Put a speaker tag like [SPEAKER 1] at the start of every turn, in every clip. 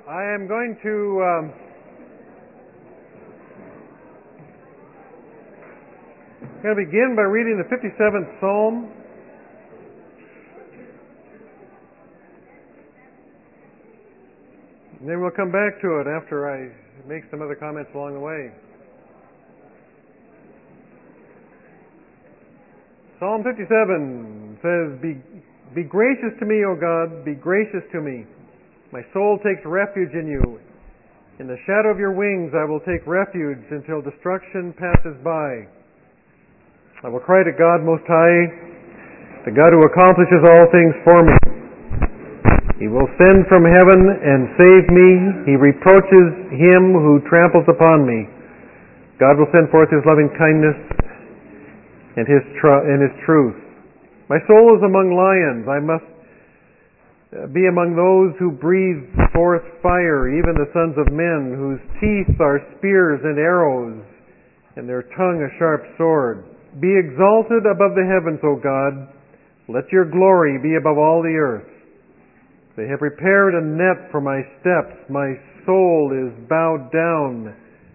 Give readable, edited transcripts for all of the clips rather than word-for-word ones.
[SPEAKER 1] I am going to begin by reading the 57th Psalm. And then we'll come back to it after I make some other comments along the way. Psalm 57 says, Be gracious to me, O God, be gracious to me. My soul takes refuge in you. In the shadow of your wings I will take refuge until destruction passes by. I will cry to God Most High, the God who accomplishes all things for me. He will send from heaven and save me. He reproaches him who tramples upon me. God will send forth His loving kindness and His truth. My soul is among lions. I must be among those who breathe forth fire, even the sons of men, whose teeth are spears and arrows, and their tongue a sharp sword. Be exalted above the heavens, O God. Let your glory be above all the earth. They have prepared a net for my steps. My soul is bowed down.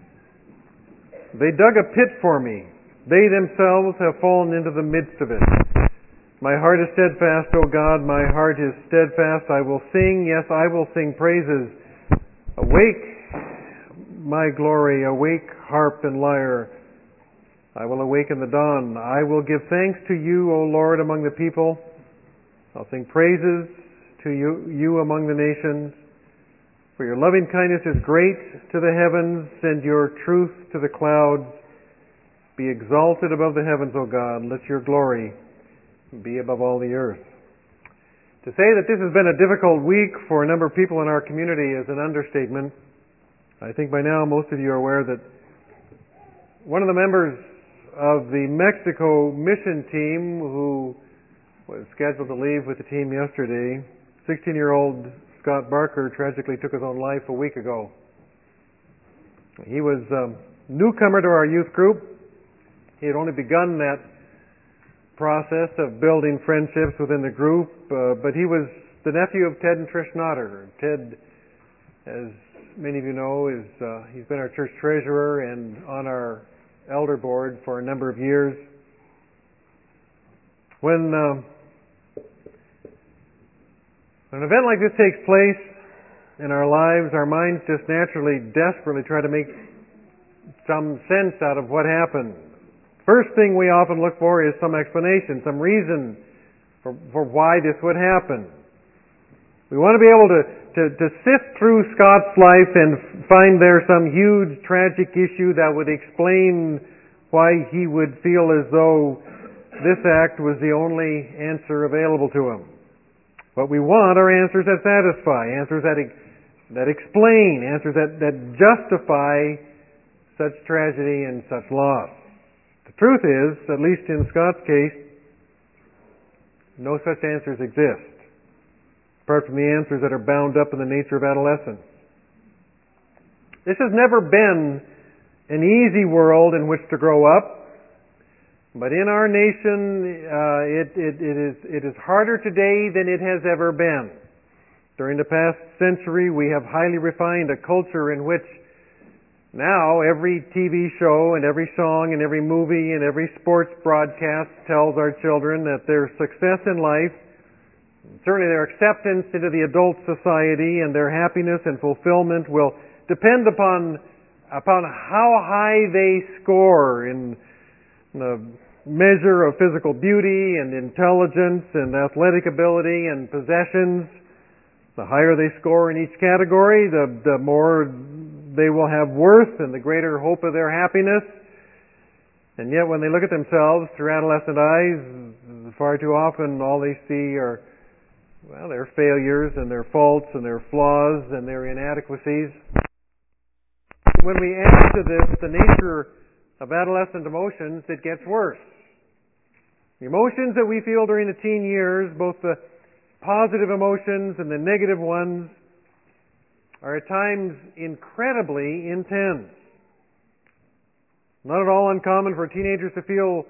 [SPEAKER 1] They dug a pit for me. They themselves have fallen into the midst of it. My heart is steadfast, O God, my heart is steadfast. I will sing, yes, I will sing praises. Awake, my glory, awake, harp and lyre. I will awaken the dawn. I will give thanks to you, O Lord, among the people. I'll sing praises to you among the nations. For your loving kindness is great to the heavens, and your truth to the clouds. Be exalted above the heavens, O God. Let your glory be above all the earth. To say that this has been a difficult week for a number of people in our community is an understatement. I think by now most of you are aware that one of the members of the Mexico mission team who was scheduled to leave with the team yesterday, 16-year-old Scott Barker, tragically took his own life a week ago. He was a newcomer to our youth group. He had only begun that process of building friendships within the group, but he was the nephew of Ted and Trish Notter. Ted, as many of you know, he's been our church treasurer and on our elder board for a number of years. When an event like this takes place in our lives, our minds just naturally, desperately try to make some sense out of what happened. First thing we often look for is some explanation, some reason for why this would happen. We want to be able to sift through Scott's life and find there some huge tragic issue that would explain why he would feel as though this act was the only answer available to him. What we want are answers that satisfy, answers that explain, answers that justify such tragedy and such loss. The truth is, at least in Scott's case, no such answers exist, apart from the answers that are bound up in the nature of adolescence. This has never been an easy world in which to grow up, but in our nation, it is harder today than it has ever been. During the past century, we have highly refined a culture in which now every TV show and every song and every movie and every sports broadcast tells our children that their success in life, certainly their acceptance into the adult society and their happiness and fulfillment will depend upon how high they score in the measure of physical beauty and intelligence and athletic ability and possessions. The higher they score in each category, the more they will have worth and the greater hope of their happiness. And yet when they look at themselves through adolescent eyes, far too often all they see are, their failures and their faults and their flaws and their inadequacies. When we add to this the nature of adolescent emotions, it gets worse. The emotions that we feel during the teen years, both the positive emotions and the negative ones, are at times incredibly intense. Not at all uncommon for teenagers to feel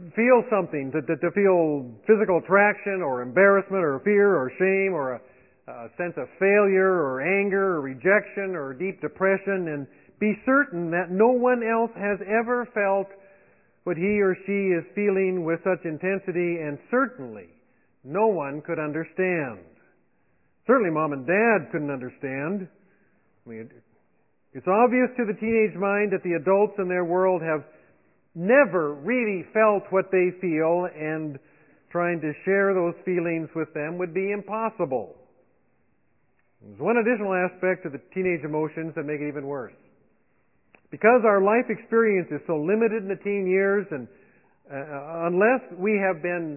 [SPEAKER 1] something, to feel physical attraction or embarrassment or fear or shame or a sense of failure or anger or rejection or deep depression, and be certain that no one else has ever felt what he or she is feeling with such intensity, and certainly no one could understand. Certainly Mom and Dad couldn't understand. I mean, it's obvious to the teenage mind that the adults in their world have never really felt what they feel, and trying to share those feelings with them would be impossible. There's one additional aspect of the teenage emotions that make it even worse. Because our life experience is so limited in the teen years, and unless we have been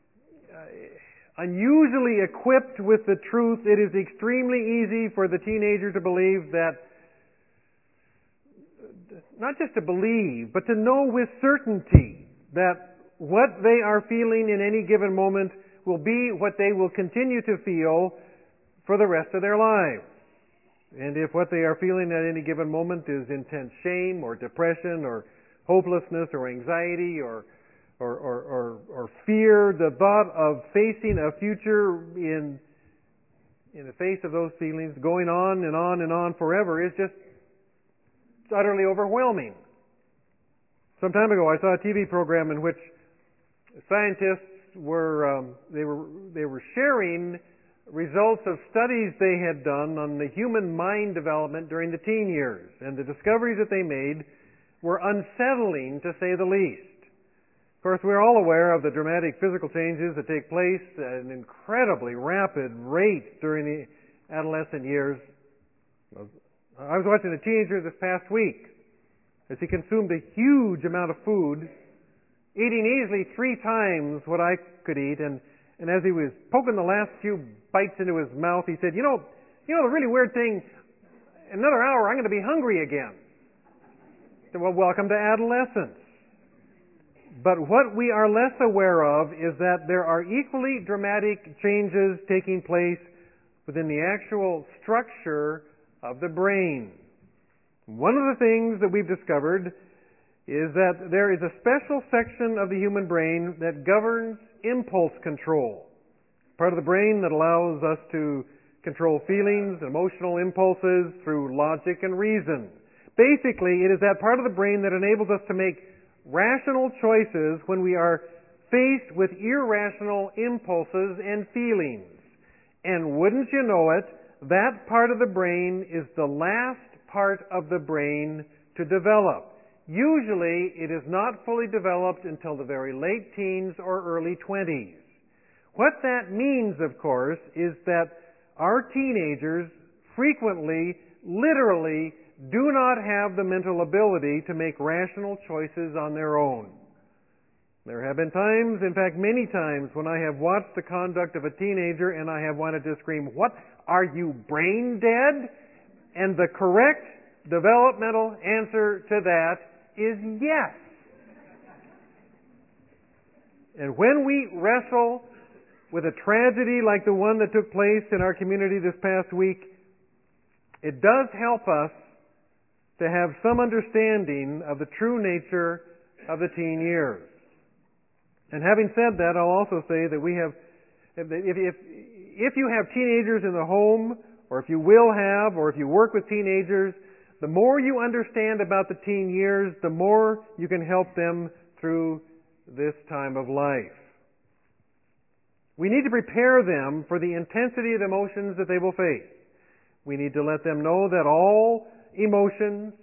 [SPEAKER 1] unusually equipped with the truth, it is extremely easy for the teenager to believe that, not just to believe, but to know with certainty that what they are feeling in any given moment will be what they will continue to feel for the rest of their lives. And if what they are feeling at any given moment is intense shame or depression or hopelessness or anxiety or fear, the thought of facing a future in the face of those feelings going on and on and on forever is just utterly overwhelming. Some time ago I saw a TV program in which scientists were sharing results of studies they had done on the human mind development during the teen years. And the discoveries that they made were unsettling, to say the least. Of course, we're all aware of the dramatic physical changes that take place at an incredibly rapid rate during the adolescent years. I was watching a teenager this past week as he consumed a huge amount of food, eating easily 3 times what I could eat, and as he was poking the last few bites into his mouth, he said, you know, the really weird thing, in another hour I'm going to be hungry again. I said, well, welcome to adolescence. But what we are less aware of is that there are equally dramatic changes taking place within the actual structure of the brain. One of the things that we've discovered is that there is a special section of the human brain that governs impulse control. Part of the brain that allows us to control feelings, emotional impulses through logic and reason. Basically, it is that part of the brain that enables us to make rational choices when we are faced with irrational impulses and feelings. And wouldn't you know it, that part of the brain is the last part of the brain to develop. Usually, it is not fully developed until the very late teens or early 20s. What that means, of course, is that our teenagers frequently, literally, do not have the mental ability to make rational choices on their own. There have been times, in fact many times, when I have watched the conduct of a teenager and I have wanted to scream, "What? Are you brain dead?" And the correct developmental answer to that is yes. And when we wrestle with a tragedy like the one that took place in our community this past week, it does help us to have some understanding of the true nature of the teen years. And having said that, I'll also say that we have, if you have teenagers in the home, or if you will have, or if you work with teenagers, the more you understand about the teen years, the more you can help them through this time of life. We need to prepare them for the intensity of emotions that they will face. We need to let them know that all emotions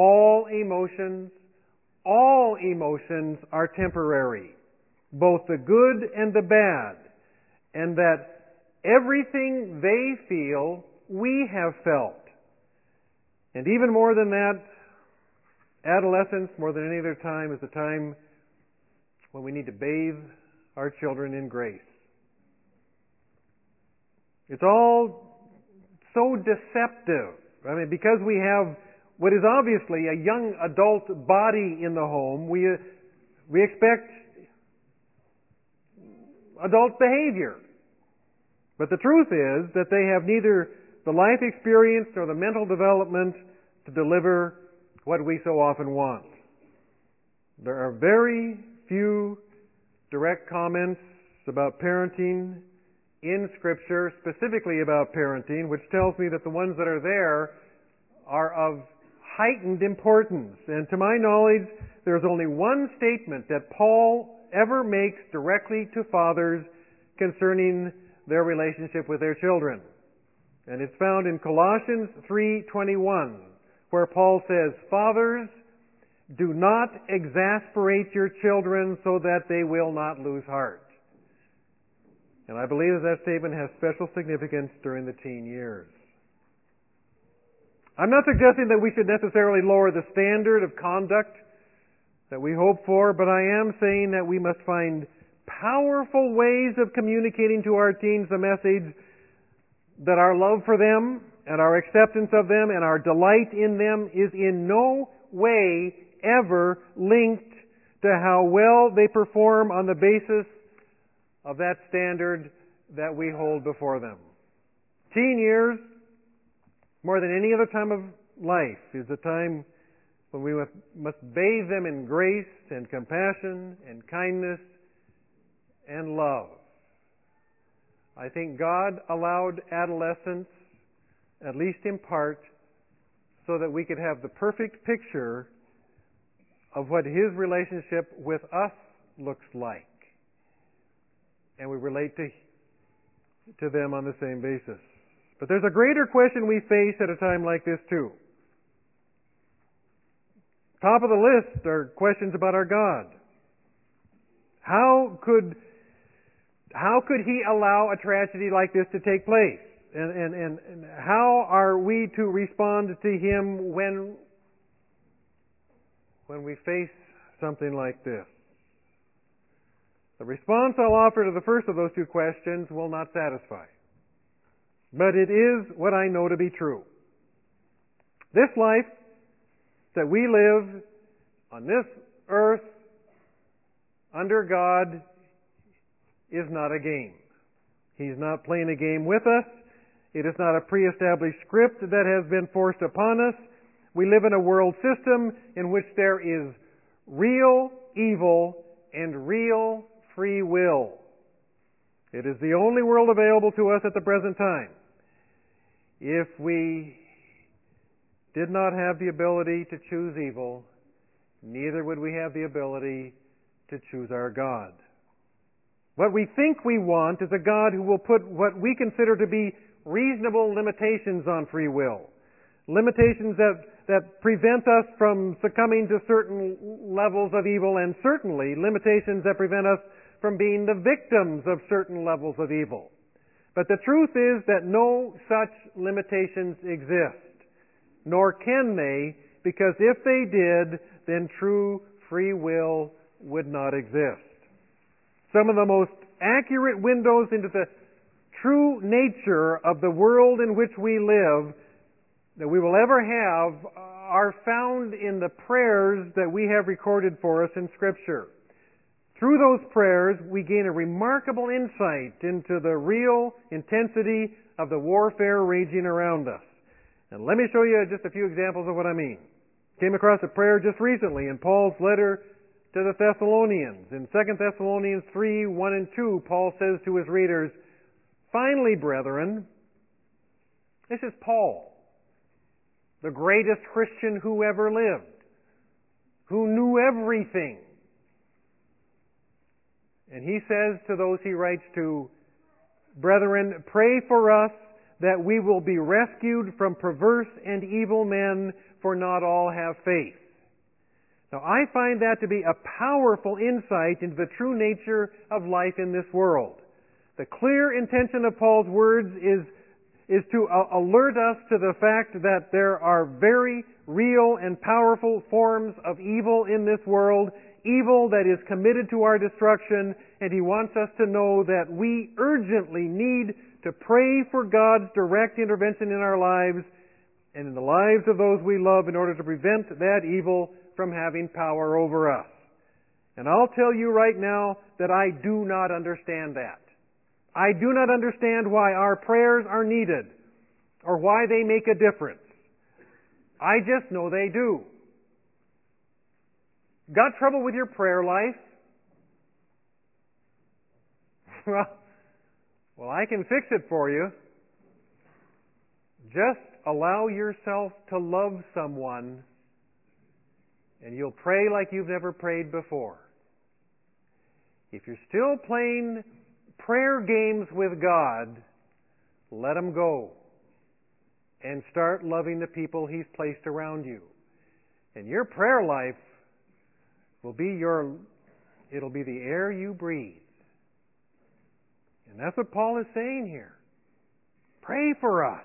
[SPEAKER 1] are temporary, both the good and the bad, and that everything they feel, we have felt. And even more than that, adolescence, more than any other time, is a time when we need to bathe our children in grace. It's all so deceptive. I mean, because we have what is obviously a young adult body in the home, we expect adult behavior. But the truth is that they have neither the life experience nor the mental development to deliver what we so often want. There are very few direct comments about parenting in Scripture specifically about parenting, which tells me that the ones that are there are of heightened importance. And to my knowledge, there's only one statement that Paul ever makes directly to fathers concerning their relationship with their children. And it's found in Colossians 3:21, where Paul says, "Fathers, do not exasperate your children so that they will not lose heart." And I believe that statement has special significance during the teen years. I'm not suggesting that we should necessarily lower the standard of conduct that we hope for, but I am saying that we must find powerful ways of communicating to our teens the message that our love for them and our acceptance of them and our delight in them is in no way ever linked to how well they perform on the basis of that standard that we hold before them. Teen years, more than any other time of life, is a time when we must bathe them in grace and compassion and kindness and love. I think God allowed adolescence, at least in part, so that we could have the perfect picture of what His relationship with us looks like. And we relate to them on the same basis. But there's a greater question we face at a time like this too. Top of the list are questions about our God. How could He allow a tragedy like this to take place? And how are we to respond to Him when we face something like this? The response I'll offer to the first of those two questions will not satisfy. But it is what I know to be true. This life that we live on this earth under God is not a game. He's not playing a game with us. It is not a pre-established script that has been forced upon us. We live in a world system in which there is real evil and real free will. It is the only world available to us at the present time. If we did not have the ability to choose evil, neither would we have the ability to choose our God. What we think we want is a God who will put what we consider to be reasonable limitations on free will. Limitations that prevent us from succumbing to certain levels of evil, and certainly limitations that prevent us from being the victims of certain levels of evil. But the truth is that no such limitations exist, nor can they, because if they did, then true free will would not exist. Some of the most accurate windows into the true nature of the world in which we live that we will ever have are found in the prayers that we have recorded for us in Scripture. Through those prayers, we gain a remarkable insight into the real intensity of the warfare raging around us. And let me show you just a few examples of what I mean. Came across a prayer just recently in Paul's letter to the Thessalonians. In 2 Thessalonians 3:1 and 2, Paul says to his readers, "Finally, brethren," this is Paul, the greatest Christian who ever lived, who knew everything. And he says to those he writes to, "Brethren, pray for us that we will be rescued from perverse and evil men, for not all have faith." Now, I find that to be a powerful insight into the true nature of life in this world. The clear intention of Paul's words is to alert us to the fact that there are very real and powerful forms of evil in this world, evil that is committed to our destruction, and he wants us to know that we urgently need to pray for God's direct intervention in our lives and in the lives of those we love in order to prevent that evil from having power over us. And I'll tell you right now that I do not understand that. I do not understand why our prayers are needed or why they make a difference. I just know they do. Got trouble with your prayer life? Well, Well, I can fix it for you. Just allow yourself to love someone, and you'll pray like you've never prayed before. If you're still playing prayer games with God, let them go and start loving the people He's placed around you. And your prayer life will be it'll be the air you breathe. And that's what Paul is saying here. Pray for us.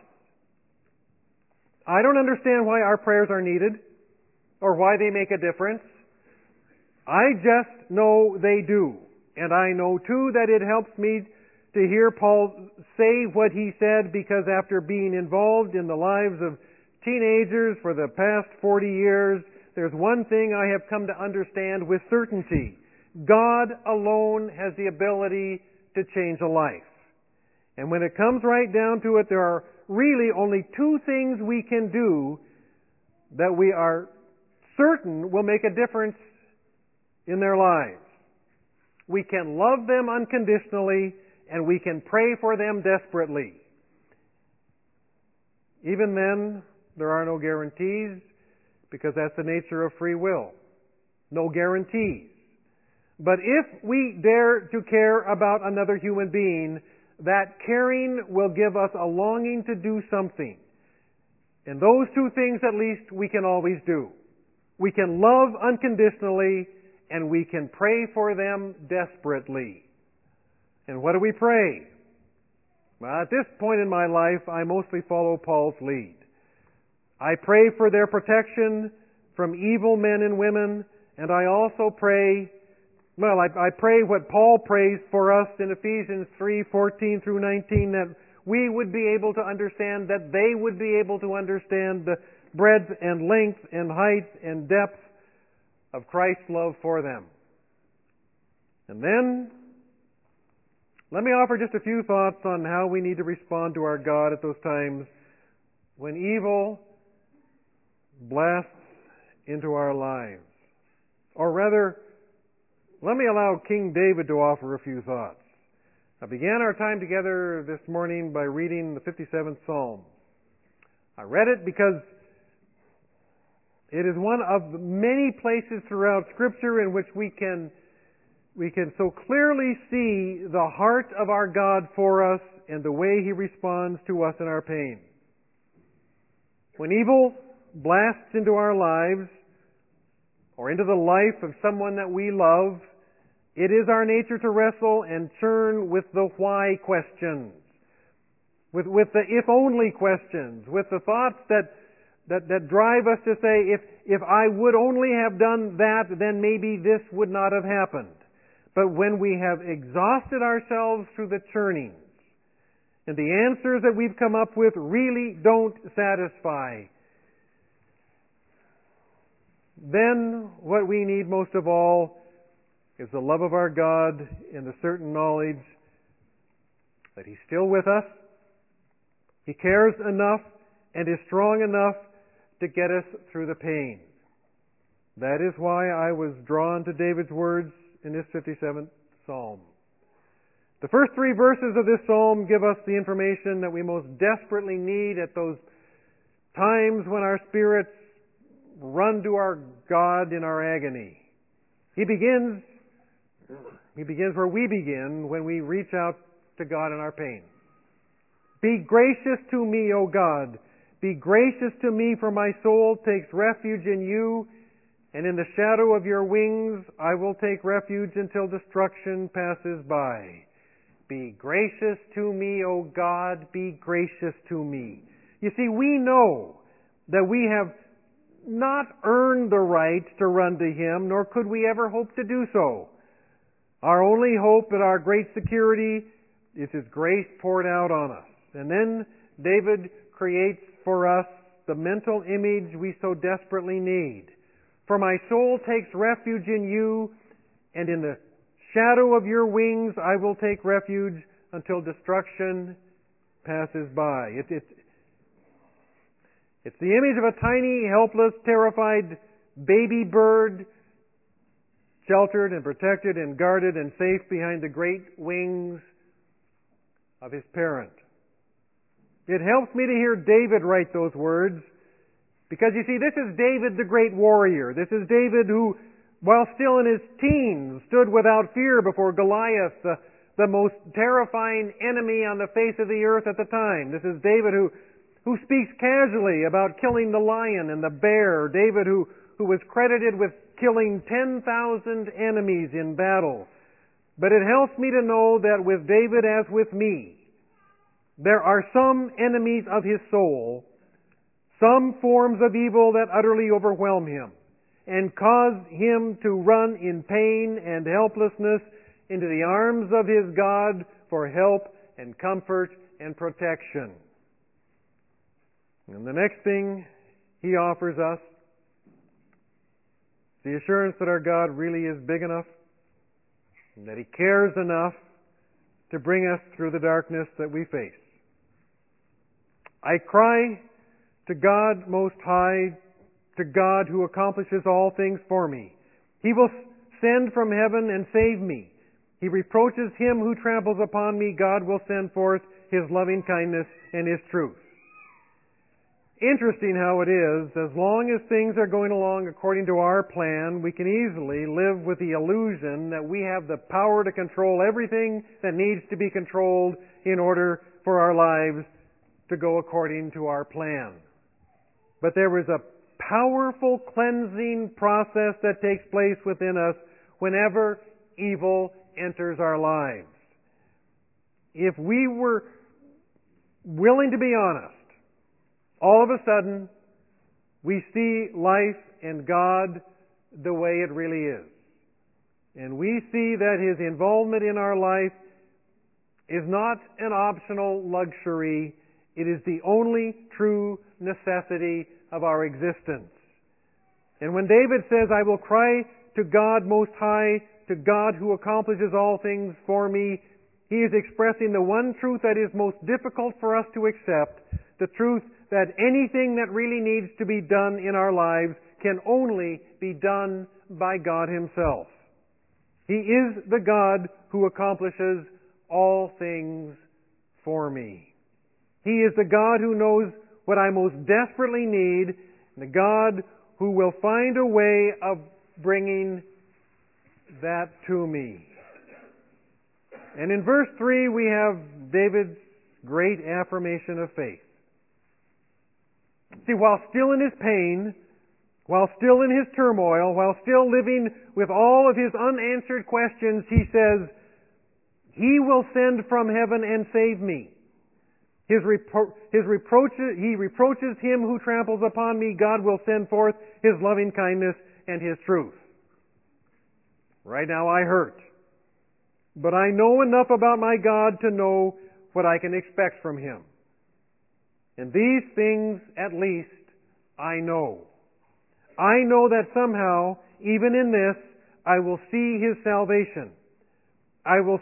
[SPEAKER 1] I don't understand why our prayers are needed or why they make a difference. I just know they do. And I know too that it helps me to hear Paul say what he said, because after being involved in the lives of teenagers for the past 40 years, there's one thing I have come to understand with certainty. God alone has the ability to change a life. And when it comes right down to it, there are really only two things we can do that we are certain will make a difference in their lives. We can love them unconditionally, and we can pray for them desperately. Even then, there are no guarantees, because that's the nature of free will. No guarantees. But if we dare to care about another human being, that caring will give us a longing to do something. And those two things, at least, we can always do. We can love unconditionally, and we can pray for them desperately. And what do we pray? Well, at this point in my life, I mostly follow Paul's lead. I pray for their protection from evil men and women, and I also pray, I pray what Paul prays for us in Ephesians 3:14 through 19, that we would be able to understand, that they would be able to understand the breadth and length and height and depth of Christ's love for them. And then, let me offer just a few thoughts on how we need to respond to our God at those times when evil blasts into our lives. Or rather, let me allow King David to offer a few thoughts. I began our time together this morning by reading the 57th Psalm. I read it because it is one of many places throughout Scripture in which we can so clearly see the heart of our God for us and the way He responds to us in our pain. When evil blasts into our lives or into the life of someone that we love, it is our nature to wrestle and churn with the why questions, with the if only questions, with the thoughts that drive us to say, if I would only have done that, then maybe this would not have happened. But when we have exhausted ourselves through the churnings, and the answers that we've come up with really don't satisfy, then what we need most of all is the love of our God and the certain knowledge that He's still with us. He cares enough and is strong enough to get us through the pain. That is why I was drawn to David's words in this 57th Psalm. The first three verses of this Psalm give us the information that we most desperately need at those times when our spirits run to our God in our agony. He begins where we begin when we reach out to God in our pain. Be gracious to me, O God. Be gracious to me, for my soul takes refuge in you, and in the shadow of your wings I will take refuge until destruction passes by. Be gracious to me, O God. Be gracious to me. You see, we know that we have not earned the right to run to Him, nor could we ever hope to do so. Our only hope and our great security is His grace poured out on us. And then David creates for us the mental image we so desperately need. For my soul takes refuge in you, and in the shadow of your wings I will take refuge until destruction passes by. It's the image of a tiny, helpless, terrified baby bird, sheltered and protected and guarded and safe behind the great wings of his parent. It helps me to hear David write those words, because you see, this is David the great warrior. This is David who, while still in his teens, stood without fear before Goliath, the most terrifying enemy on the face of the earth at the time. This is David who speaks casually about killing the lion and the bear. David who was credited with killing 10,000 enemies in battle. But it helps me to know that with David as with me, there are some enemies of his soul, some forms of evil that utterly overwhelm him and cause him to run in pain and helplessness into the arms of his God for help and comfort and protection. And the next thing he offers us, the assurance that our God really is big enough and that He cares enough to bring us through the darkness that we face. I cry to God Most High, to God who accomplishes all things for me. He will send from heaven and save me. He reproaches him who tramples upon me. God will send forth His loving kindness and His truth. Interesting how it is, as long as things are going along according to our plan, we can easily live with the illusion that we have the power to control everything that needs to be controlled in order for our lives to go according to our plan. But there is a powerful cleansing process that takes place within us whenever evil enters our lives. If we were willing to be honest, all of a sudden we see life and God the way it really is. And we see that His involvement in our life is not an optional luxury. It is the only true necessity of our existence. And when David says, I will cry to God Most High, to God who accomplishes all things for me, he is expressing the one truth that is most difficult for us to accept, the truth that anything that really needs to be done in our lives can only be done by God Himself. He is the God who accomplishes all things for me. He is the God who knows what I most desperately need, and the God who will find a way of bringing that to me. And in verse 3 we have David's great affirmation of faith. See, while still in his pain, while still in his turmoil, while still living with all of his unanswered questions, he says, He will send from heaven and save me. He reproaches him who tramples upon me. God will send forth His loving kindness and His truth. Right now I hurt. But I know enough about my God to know what I can expect from Him. And these things, at least, I know. I know that somehow, even in this, I will see His salvation. I will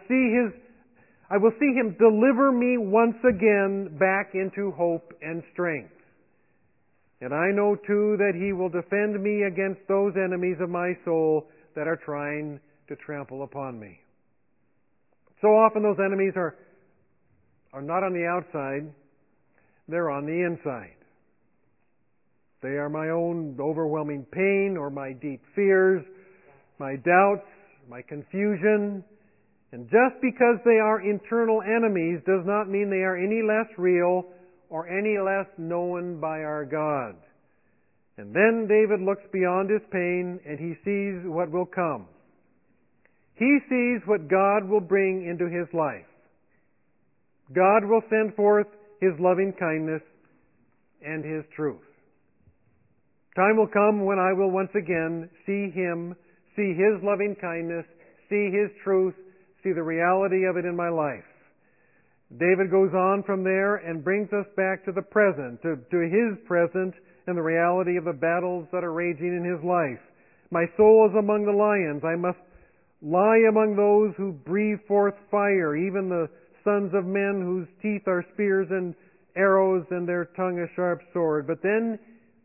[SPEAKER 1] see Him deliver me once again back into hope and strength. And I know too that He will defend me against those enemies of my soul that are trying to trample upon me. So often those enemies are not on the outside, they're on the inside. They are my own overwhelming pain or my deep fears, my doubts, my confusion. And just because they are internal enemies does not mean they are any less real or any less known by our God. And then David looks beyond his pain and he sees what will come. He sees what God will bring into his life. God will send forth His loving kindness and His truth. Time will come when I will once again see Him, see His loving kindness, see His truth, see the reality of it in my life. David goes on from there and brings us back to the present, to his present and the reality of the battles that are raging in his life. My soul is among the lions. I must lie among those who breathe forth fire, even the sons of men whose teeth are spears and arrows and their tongue a sharp sword. But then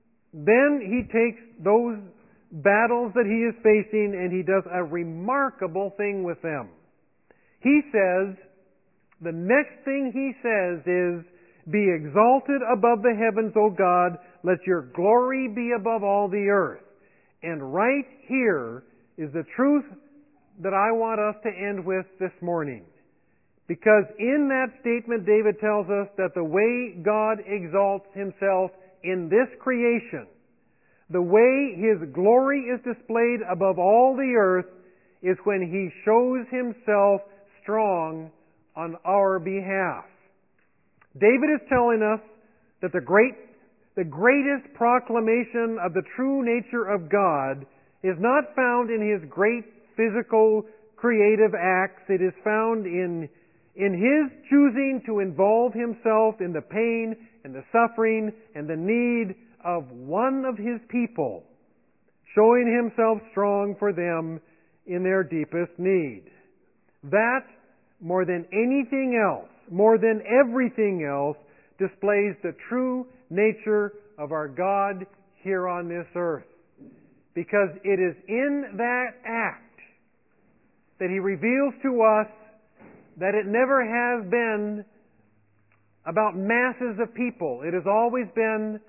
[SPEAKER 1] he takes those battles that he is facing and he does a remarkable thing with them. He says, The next thing he says is, "Be exalted above the heavens, O God, let your glory be above all the earth." And right here is the truth that I want us to end with this morning. Because in that statement, David tells us that the way God exalts Himself in this creation, the way His glory is displayed above all the earth, is when He shows Himself strong on our behalf. David is telling us that the greatest proclamation of the true nature of God is not found in His great physical creative acts. It is found in His choosing to involve Himself in the pain and the suffering and the need of one of His people, showing Himself strong for them in their deepest need. That, more than anything else, more than everything else, displays the true nature of our God here on this earth. Because it is in that act that He reveals to us that it never has been about masses of people. It has always been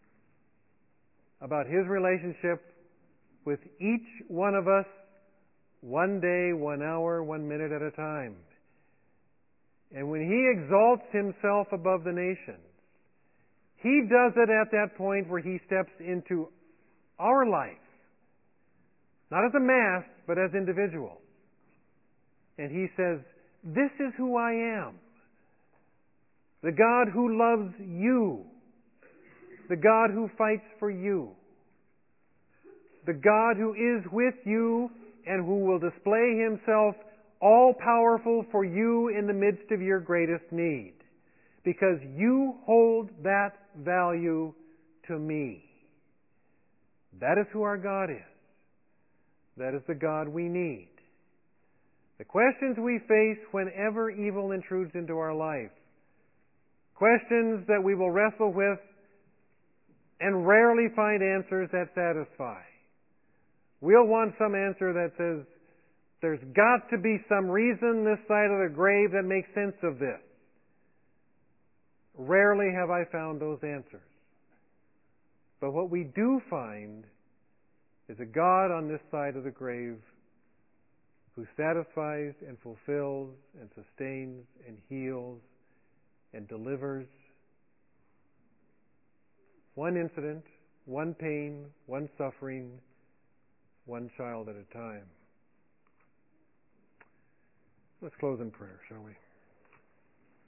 [SPEAKER 1] about His relationship with each one of us, one day, 1 hour, 1 minute at a time. And when He exalts Himself above the nations, He does it at that point where He steps into our life. Not as a mass, but as individuals. And He says, "This is who I am. The God who loves you. The God who fights for you. The God who is with you and who will display Himself all-powerful for you in the midst of your greatest need. Because you hold that value to me." That is who our God is. That is the God we need. The questions we face whenever evil intrudes into our life, questions that we will wrestle with and rarely find answers that satisfy. We'll want some answer that says, there's got to be some reason this side of the grave that makes sense of this. Rarely have I found those answers. But what we do find is a God on this side of the grave who satisfies and fulfills and sustains and heals and delivers. One incident, one pain, one suffering, one child at a time. Let's close in prayer, shall we?